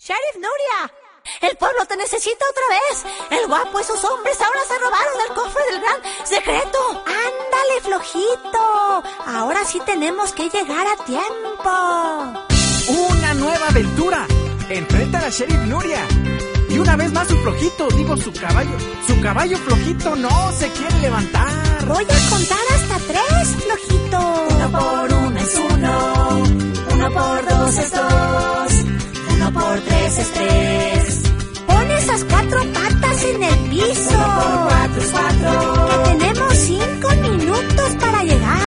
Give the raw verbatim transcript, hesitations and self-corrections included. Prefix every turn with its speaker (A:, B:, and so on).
A: Sheriff Nuria, el pueblo te necesita otra vez. El guapo y sus hombres ahora se robaron el cofre del gran secreto. Ándale, flojito. Ahora sí tenemos que llegar a tiempo.
B: Una nueva aventura. Enfrenta a la Sheriff Nuria. Y una vez más su flojito, digo su caballo. Su caballo flojito no se quiere levantar.
A: Voy a contar hasta tres, flojito.
C: Uno por uno es uno. Uno por dos es dos.